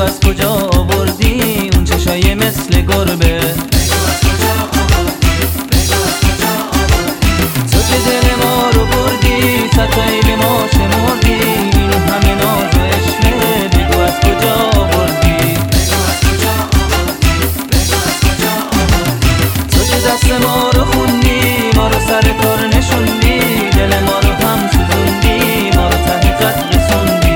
از کجا آوردی اون چشای مثل گربه؟ تو که دل ما رو بردی، ستایی به ما شمردی، این همه ناز و عشقه، بگو از کجا آوردی؟ تو که دست ما رو خوندی، ما رو سر کار نشوندی، دل ما رو هم سوزوندی، ما رو ته خط رسوندی.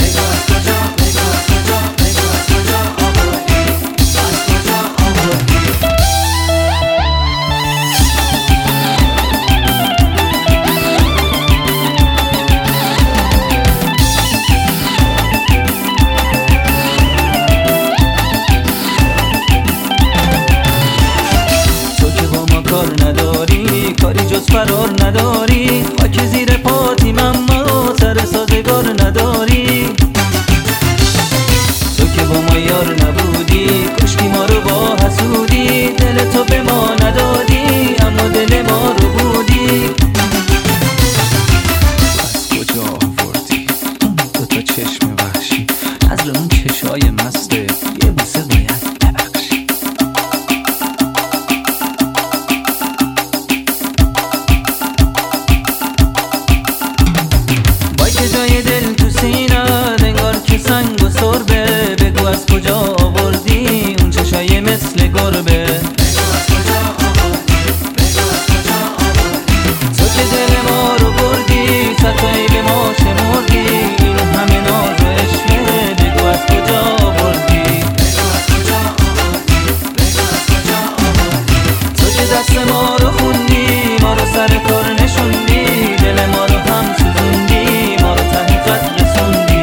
کاری جز فرار نداری، خاک زیر پاتیم اما سر سازگار نداری. تو که با ما یار نبودی، کشتی ما رو با حسودی، دل تو به ما ندادی اما دل ما رو بودی. از کجا آوردی اون دوتا چشم وحشی، از اون چشای مسته، یه بوسه باید ببخشی. جای دل تو سینه انگار که سنگ و سربه، بگو از کجا آوردی اون چشای مثل گربه؟ تو که دل ما رو بردی، ستایی به ما شمردی، این همه ناز و عشقه، بگو از کجا آوردی؟ تو که دست ما رو خوندی، ما رو سر کار نشوندی، دل ما رو هم سوزوندی، ما رو ته خط رسوندی.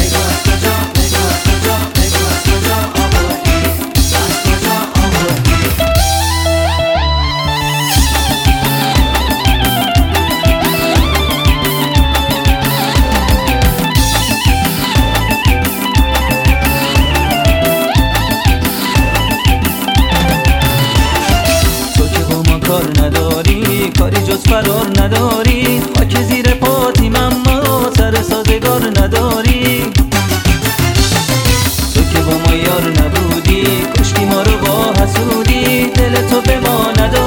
تو که با ما کار نداری، کاری جز فرار نداری، خاک زیر پاتیم اما سر سازگار نداری. تو که با ما یار نبودی، کشتی ما رو با حسودی، دل تو به ما نداری.